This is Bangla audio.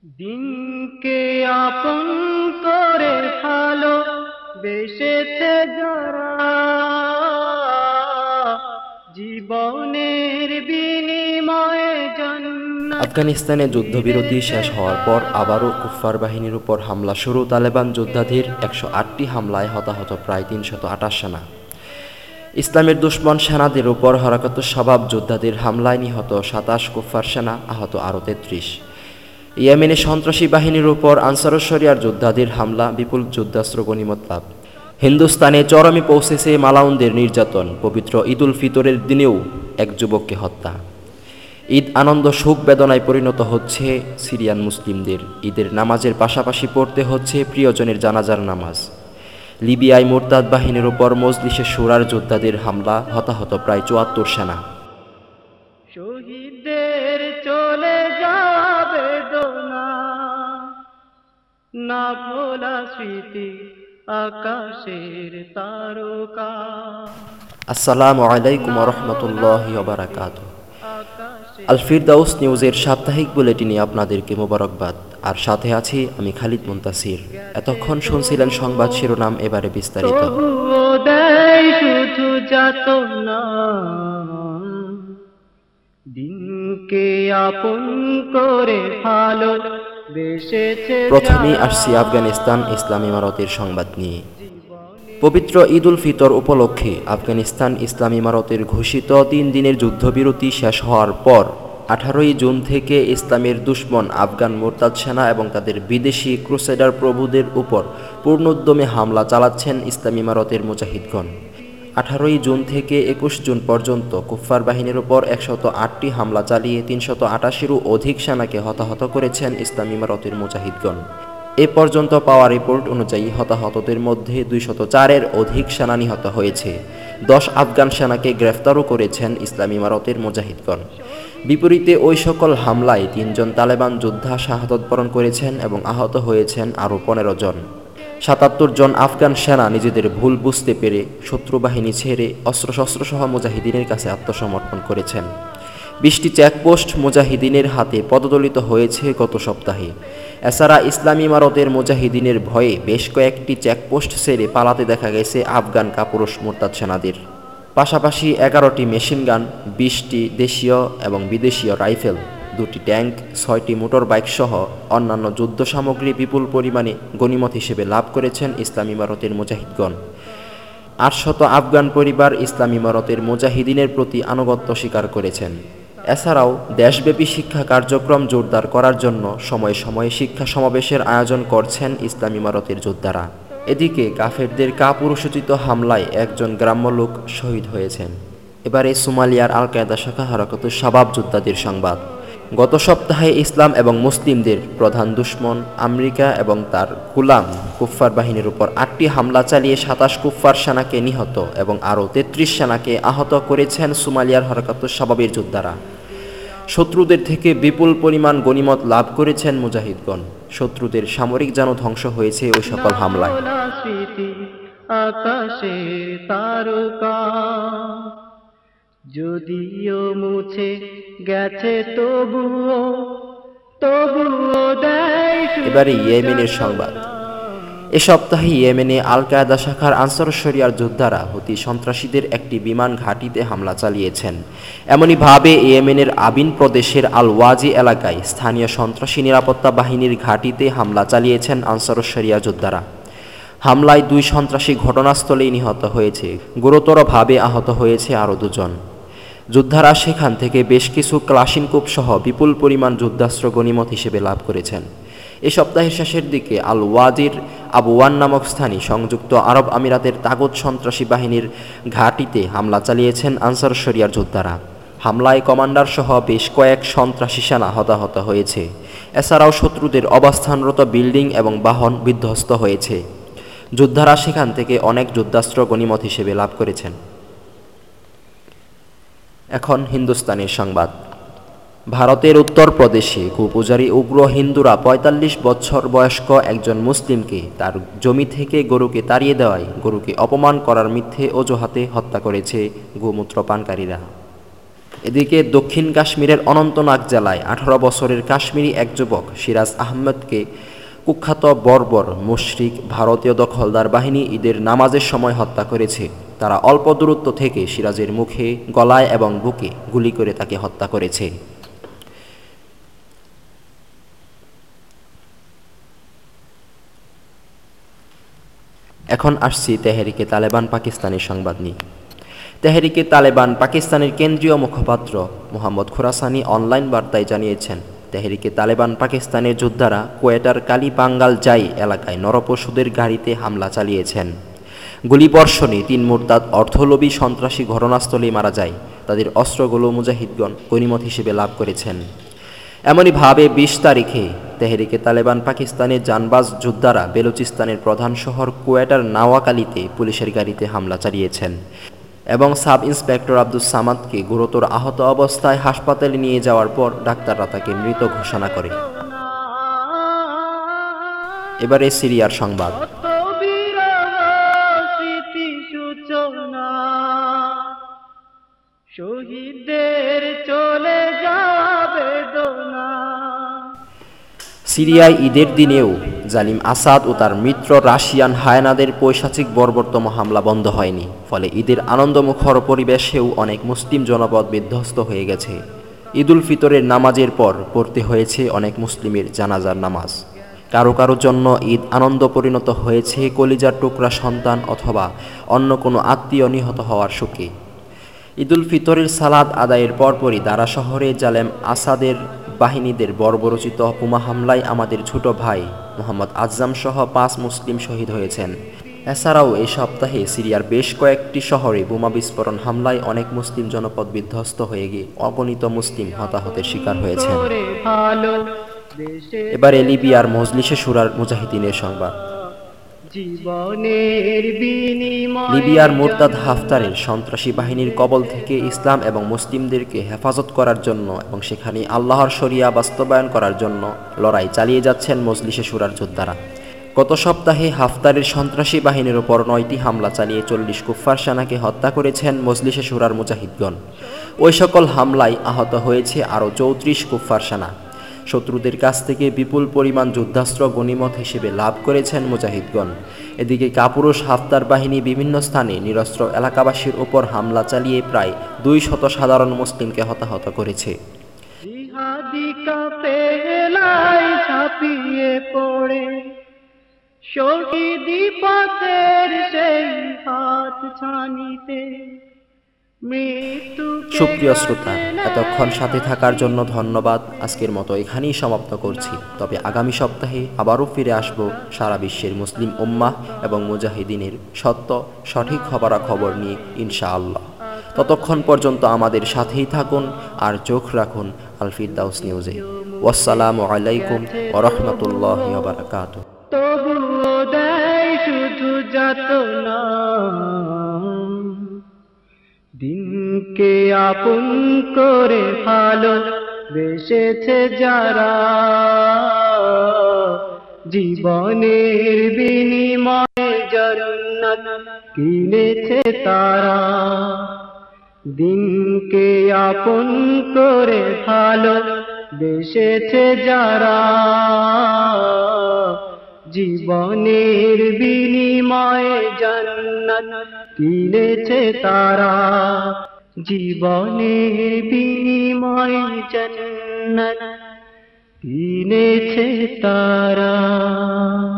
দিনকে আপন করে ভালো বেসেছে যারা, জীবনের বিনিময়ে জান্নাত। আফগানিস্তানে যুদ্ধবিরতি শেষ হওয়ার পর আবারও কুফফার বাহিনীর উপর হামলা শুরু। তালেবান যোদ্ধাদের ১০৮টি হামলায় হতাহত প্রায় ৩২৮ সেনা। ইসলামের দুশমন সেনাদের উপর হরকাতুশ শাবাব যোদ্ধাদের হামলায় নিহত ২৭ কুফফার সেনা, আহত আরও ৩৩। ইয়েমেনে সন্ত্রাসী বাহিনীর উপর আনসারুশ শরিয়ার যোদ্ধাদের হামলা, বিপুল যুদ্ধাস্ত্র গনিমত লাভ। হিন্দুস্তানে চরমে পৌঁছেছে মালাউনদের নির্যাতন। পবিত্র ঈদ উল ফিতরের দিনেও এক যুবককে হত্যা। ঈদ আনন্দ সুখ বেদনায় পরিণত হচ্ছে সিরিয়ান মুসলিমদের। ঈদের নামাজের পাশাপাশি পড়তে হচ্ছে প্রিয়জনের জানাজার নামাজ। লিবিয়ায় মোরতাদ বাহিনীর উপর মজলিসে শুরার যোদ্ধাদের হামলা, হতাহত প্রায় ৭৪ সেনা। শহীদদের চলে যাবে দোনা, না ভোলা স্মৃতি আকাশের তারকা। আসসালামু আলাইকুম ওয়া রাহমাতুল্লাহি ওয়া বারাকাতুহু। আল ফিরদাউস নিউজের সাপ্তাহিক বুলেটিনে আপনাদেরকে মোবারকবাদ। আর সাথে আছি আমি খালিদ মুনতাসির। এতক্ষণ শুনছিলেন সংবাদ শিরোনাম, এবারে বিস্তারিত। শুধু যাতনা, দিনকে আপন করে ভালো বেসেছে। প্রথমেই আসছি আফগানিস্তান ইসলামী ইমারতের সংবাদ নিয়ে। পবিত্র ঈদ উল ফিতর উপলক্ষে আফগানিস্তান ইসলামী ইমারতের ঘোষিত ৩ দিনের যুদ্ধবিরতি শেষ হওয়ার পর ১৮ই জুন থেকে ইসলামের দুশমন আফগান মোরতাদ সেনা এবং তাদের বিদেশি ক্রুসেডার প্রভুদের উপর পূর্ণোদ্যমে হামলা চালাচ্ছেন ইসলামী ইমারতের মুজাহিদগণ। ১৮ই জুন থেকে ২১ জুন পর্যন্ত কুফফার বাহিনীর উপর ১০৮টি হামলা চালিয়ে ৩৮৮টিরও অধিক সেনাকে হতাহত করেছেন ইসলামী ইমারতের মুজাহিদগণ। এ পর্যন্ত পাওয়া রিপোর্ট অনুযায়ী হতাহতদের মধ্যে ২০৪-এর অধিক সেনা নিহত হয়েছে। ১০ আফগান সেনাকে গ্রেফতারও করেছেন ইসলামী ইমারতের মুজাহিদগণ। বিপরীতে ওই সকল হামলায় ৩ জন তালেবান যোদ্ধা শাহাদত বরণ করেছেন এবং আহত হয়েছেন আরও ১৫ জন। ৭৭ জন আফগান সেনা নিজেদের ভুল বুঝতে পেরে শত্রু বাহিনী ছেড়ে অস্ত্রশস্ত্রসহ মুজাহিদিনের কাছে আত্মসমর্পণ করেছেন। ২০টি চেকপোস্ট মুজাহিদিনের হাতে পদদলিত হয়েছে গত সপ্তাহে। এছাড়া ইসলামী ইমারতের মুজাহিদিনের ভয়ে বেশ কয়েকটি চেকপোস্ট ছেড়ে পালাতে দেখা গেছে আফগান কাপুরুষ মোরতাদ সেনাদের। পাশাপাশি ১১টি মেশিনগান, ২০টি দেশীয় এবং বিদেশীয় রাইফেল, ২টি ট্যাঙ্ক, ৬টি মোটর বাইক সহ অন্যান্য যুদ্ধ সামগ্রী বিপুল পরিমাণে গনিমত হিসেবে লাভ করেছেন ইসলামী ইমারতের মুজাহিদগণ। ৮০০ আফগান পরিবার ইসলামী ইমারতের মুজাহিদিনের প্রতি আনুগত্য স্বীকার করেছেন। এছাড়াও দেশব্যাপী শিক্ষা কার্যক্রম জোরদার করার জন্য সময়ে সময়ে শিক্ষা সমাবেশের আয়োজন করছেন ইসলামী ইমারতের যোদ্ধারা। এদিকে কাফেরদের কাপুরুষোচিত হামলায় একজন গ্রাম্য লোক শহীদ হয়েছেন। এবারে সোমালিয়ার আল কায়দা শাখা হরকাতুশ শাবাব যোদ্ধাদের সংবাদ। গত সপ্তাহে ইসলাম এবং মুসলিমদের প্রধান দুশমন আমেরিকা এবং তার গুলাম কুফফার বাহিনীর উপর ৮টি হামলা চালিয়ে ২৭ কুফফার সেনাকে নিহত এবং আরও ৩৩ সেনাকে আহত করেছেন সোমালিয়ার হরকাতুশ শাবাবের যোদ্ধারা। শত্রুদের থেকে বিপুল পরিমাণ গনিমত লাভ করেছেন মুজাহিদগণ। শত্রুদের সামরিক যান ধ্বংস হয়েছে ওই সকল হামলায়। আকাশের তারকা যদিও মুছে গেছে তবুও এবারে ইয়েমেনের সংবাদ। এ সপ্তাহে ইয়েমেনে আল কায়দা শাখার আনসারুশ শরিয়ার যোদ্ধারা হুতি সন্ত্রাসীদের একটি বিমান ঘাঁটিতে হামলা চালিয়েছেন। এমনইভাবে ইয়েমেনের আবিন প্রদেশের আল ওয়াজি এলাকায় স্থানীয় সন্ত্রাসী নিরাপত্তা বাহিনীর ঘাঁটিতে হামলা চালিয়েছেন আনসারুশ শরিয়া যোদ্ধারা। হামলায় ২ সন্ত্রাসী ঘটনাস্থলেই নিহত হয়েছে, গুরুতরভাবে আহত হয়েছে আরও ২ জন। যোদ্ধারা সেখান থেকে বেশ কিছু ক্লাশিনকোভ সহ বিপুল পরিমাণ যুদ্ধাস্ত্র গনিমত হিসেবে লাভ করেছেন। এ সপ্তাহের শেষের দিকে আল ওয়াজির আবওয়ান নামক স্থানে সংযুক্ত আরব আমিরাতের তাগুত সন্ত্রাসী বাহিনীর ঘাঁটিতে হামলা চালিয়েছেন আনসারুশ শরিয়ার যোদ্ধারা। হামলায় কমান্ডার সহ বেশ কয়েক সন্ত্রাসী সেনা হতাহত হয়েছে। এছাড়াও শত্রুদের অবস্থানরত বিল্ডিং এবং বাহন বিধ্বস্ত হয়েছে। যোদ্ধারা সেখান থেকে অনেক যুদ্ধাস্ত্র গনিমত হিসেবে লাভ করেছেন। এখন হিন্দুস্তানের সংবাদ। ভারতের উত্তরপ্রদেশে গোপূজারী উগ্র হিন্দুরা ৪৫ বছর বয়স্ক একজন মুসলিমকে তার জমি থেকে গরুকে তাড়িয়ে দেওয়ায় গরুকে অপমান করার মিথ্যে অজুহাতে হত্যা করেছে গোমূত্র পানকারীরা। এদিকে দক্ষিণ কাশ্মীরের অনন্তনাগ জেলায় 18 বছরের কাশ্মীরি এক যুবক সিরাজ আহমেদকে কুখ্যাত বর্বর মুশরিক ভারতীয় দখলদার বাহিনী ঈদের নামাজের সময় হত্যা করেছে। তারা অল্প দূরত্ব থেকে সিরাজের মুখে, গলায় এবং বুকে গুলি করে তাকে হত্যা করেছে। এখন আসছি তেহরিকে তালেবান পাকিস্তানের সংবাদ নিয়ে। তেহরিকে তালেবান পাকিস্তানের কেন্দ্রীয় মুখপাত্র মোহাম্মদ খোরাসানি অনলাইন বার্তায় জানিয়েছেন, তেহরিকে তালেবান পাকিস্তানের যোদ্ধারা কোয়েটার কালিপাঙ্গাল জাই এলাকায় নরপশুদের গাড়িতে হামলা চালিয়েছেন। গুলিবর্ষণে 3 মুরতাদ অর্থলোভী সন্ত্রাসী ঘটনাস্থলেই মারা যায়। তাদের অস্ত্রগুলো মুজাহিদগণ গনিমত হিসেবে লাভ করেছেন। এমনইভাবে 20 তারিখে তেহরিকে তালেবান পাকিস্তানের জানবাজ যোদ্ধারা বেলুচিস্তানের প্রধান শহর কোয়েটার নাওয়াকালিতে পুলিশের গাড়িতে হামলা চালিয়েছেন এবং সাব ইন্সপেক্টর আব্দুস সামাদকে গুরুতর আহত অবস্থায় হাসপাতালে নিয়ে যাওয়ার পর ডাক্তাররা তাকে মৃত ঘোষণা করে। এবারে সিরিয়ার সংবাদ। শহীদদের চলে যাবে দোনা। সিরিয়ায় ঈদের দিনেও জালিম আসাদ ও তার মিত্র রাশিয়ান হায়নাদের পৈশাচিক বর্বরতম হামলা বন্ধ হয়নি। ফলে ঈদের আনন্দমুখর পরিবেশেও অনেক মুসলিম জনপদ বিধ্বস্ত হয়ে গেছে। ঈদুল ফিতরের নামাজের পর পড়তে হয়েছে অনেক মুসলিমের জানাজার নামাজ। কারো কারো জন্য ঈদ আনন্দ পরিণত হয়েছে কলিজার টুকরা সন্তান অথবা অন্য কোনো আত্মীয় নিহত হওয়ার শোকে। ঈদুল ফিতরের সালাদ আদায়ের পরপরই দারা শহরে জালেম আসাদের বাহিনীদের বর্বরচিত বোমা হামলায় আমাদের ছোট ভাই মোহাম্মদ আজম সহ 5 মুসলিম শহীদ হয়েছেন। এছাড়াও এই সপ্তাহে সিরিয়ার বেশ কয়েকটি শহরে বোমা বিস্ফোরণ হামলায় অনেক মুসলিম জনপদ বিধ্বস্ত হয়ে গিয়ে অগণিত মুসলিম হতাহতের শিকার হয়েছেন। এবারে লিবিয়ার মজলিসে শুরার মুজাহিদিনের সংবাদ। লিবিয়ার মুরতাদ হাফতারের সন্ত্রাসী বাহিনীর কবল থেকে ইসলাম এবং মুসলিমদেরকে হেফাজত করার জন্য এবং সেখানে আল্লাহর শরিয়া বাস্তবায়ন করার জন্য লড়াই চালিয়ে যাচ্ছেন মজলিসে শুরার যোদ্ধারা। গত সপ্তাহে হাফতারের সন্ত্রাসী বাহিনীর উপর 9টি হামলা চালিয়ে 40 কুফফার সেনাকে হত্যা করেছেন মজলিসে শুরার মুজাহিদগণ। ওই সকল হামলায় আহত হয়েছে আরও 34 কুফফার সেনা। শত্রুদের কাছ থেকে বিপুল পরিমাণ যুদ্ধাস্ত্র গনিমত হিসেবে লাভ করেছেন মুজাহিদগণ। এদিকে কাপুরুষ হাফতার বাহিনী বিভিন্ন স্থানে নিরস্ত্র এলাকাবাসীর উপর হামলা চালিয়ে প্রায় 200 সাধারণ মুসলিমকে হতাহত করেছে। জিহাদি কাফেলায় ঝাঁপিয়ে পড়ে শহীদি পথের সেই হাত ছানিতে। সুপ্রিয় শ্রোতা, এতক্ষণ সাথে থাকার জন্য ধন্যবাদ। আজকের মতো এখানেই সমাপ্ত করছি। তবে আগামী সপ্তাহে আবারও ফিরে আসব সারা বিশ্বের মুসলিম উম্মাহ এবং মুজাহিদিনের সত্য সঠিক খবরাখবর নিয়ে ইনশাআল্লাহ। ততক্ষণ পর্যন্ত আমাদের সাথেই থাকুন আর চোখ রাখুন আল ফিরদাউস নিউজে। ওয়াসসালামু আলাইকুম ওয়া রাহমাতুল্লাহি ওয়া বারাকাতুহু। তবুও দেয় শুধু যাতনা, দিনকে আপন করে ভালো বেসেছে যারা, জীবনের বিনিময়ে জান্নাত কিনেছে তারা। দিনকে আপন করে ভালো বেসেছে যারা, জীবনের বিনিময়ে জান্নাত কিনেছে তারা। জীবনের বিনিময়ে জান্নাত কিনেছে তারা।